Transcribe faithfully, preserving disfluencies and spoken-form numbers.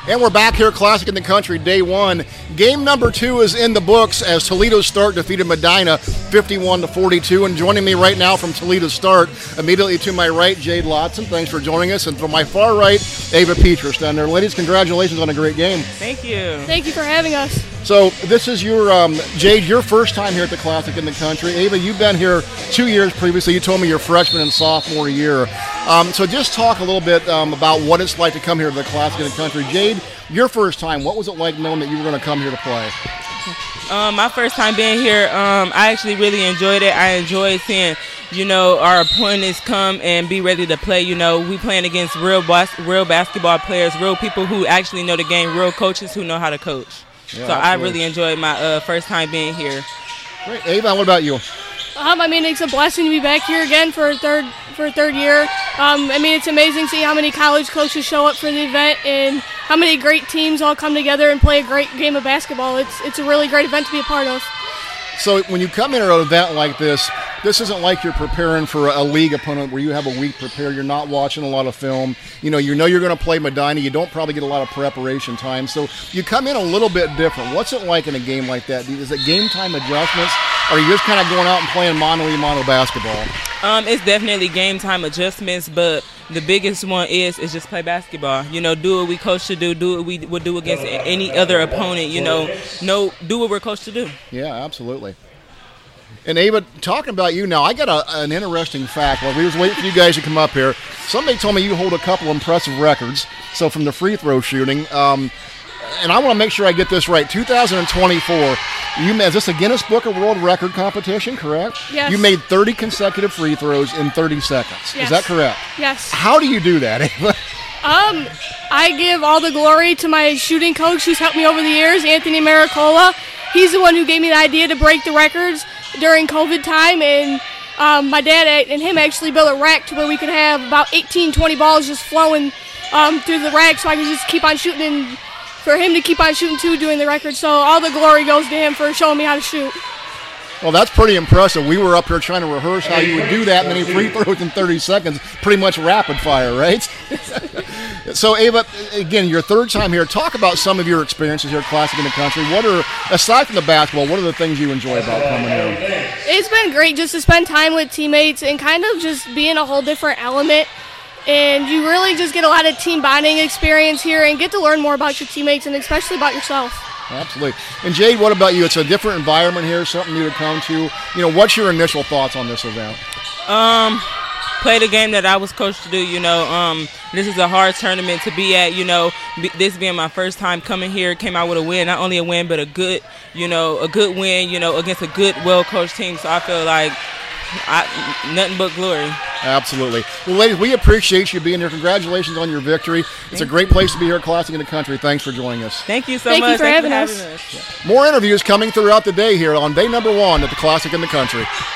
And we're back here, Classic in the Country, day one. Game number two is in the books as Toledo Start defeated Medina fifty-one to forty-two. And joining me right now from Toledo Start, immediately to my right, Jade Lotson. Thanks for joining us. And from my far right, Ava Petrus down there. Ladies, congratulations on a great game. Thank you. Thank you for having us. So this is your, um, Jade, your first time here at the Classic in the Country. Ava, you've been here two years previously. You told me your freshman and sophomore year. Um, so just talk a little bit um, about what it's like to come here to the Classic in the Country. Jade, your first time, what was it like knowing that you were going to come here to play? Um, my first time being here, um, I actually really enjoyed it. I enjoyed seeing, you know, our opponents come and be ready to play. You know, we playing against real bas- real basketball players, real people who actually know the game, real coaches who know how to coach. Yeah, so absolutely. I really enjoyed my uh, first time being here. Great. Ava, what about you? Um, I mean, it's a blessing to be back here again for a third for a third year. Um, I mean, it's amazing to see how many college coaches show up for the event and how many great teams all come together and play a great game of basketball. It's it's a really great event to be a part of. So when you come in at an event like this, this isn't like you're preparing for a league opponent where you have a week prepared. You're not watching a lot of film. You know, you know you're going to play Medina. You don't probably get a lot of preparation time. So you come in a little bit different. What's it like in a game like that? Is it game time adjustments? Or are you just kind of going out and playing mono-y-mono basketball? Um, it's definitely game time adjustments, but the biggest one is is just play basketball. You know, do what we coach to do, do what we would do against any other opponent. You know, no, do what we're coached to do. Yeah, absolutely. And Ava, talking about you now, I got a, an interesting fact. While we was waiting for you guys to come up here, somebody told me you hold a couple impressive records. So from the free throw shooting, um, and I want to make sure I get this right. two thousand twenty-four, you is this a Guinness Book of World Record competition? Correct? Yes. You made thirty consecutive free throws in thirty seconds. Yes. Is that correct? Yes. How do you do that, Ava? Um, I give all the glory to my shooting coach who's helped me over the years, Anthony Maricola. He's the one who gave me the idea to break the records during COVID time, and um, my dad and him actually built a rack to where we could have about eighteen, twenty balls just flowing um, through the rack so I could just keep on shooting, and for him to keep on shooting too doing the record. So all the glory goes to him for showing me how to shoot. Well, that's pretty impressive. We were up here trying to rehearse how you would do that many free throws in thirty seconds, pretty much rapid fire, right? So, Ava, again, your third time here. Talk about some of your experiences here at Classic in the Country. What are, aside from the basketball, what are the things you enjoy about coming here? It's been great just to spend time with teammates and kind of just be in a whole different element. And you really just get a lot of team bonding experience here and get to learn more about your teammates and especially about yourself. Absolutely. And Jade, what about you? It's a different environment here, something new to come to. You know, what's your initial thoughts on this event? Um, play the game that I was coached to do. You know, um, this is a hard tournament to be at. You know, be, this being my first time coming here, came out with a win. Not only a win, but a good, you know, a good win. You know, against a good, well-coached team. So I feel like I, nothing but glory. Absolutely. Well, ladies, we appreciate you being here. Congratulations on your victory. It's a great place to be here at Classic in the Country. Thanks for joining us. Thank you so Thank much. you for Thanks having for us. having us. More interviews coming throughout the day here on day number one at the Classic in the Country.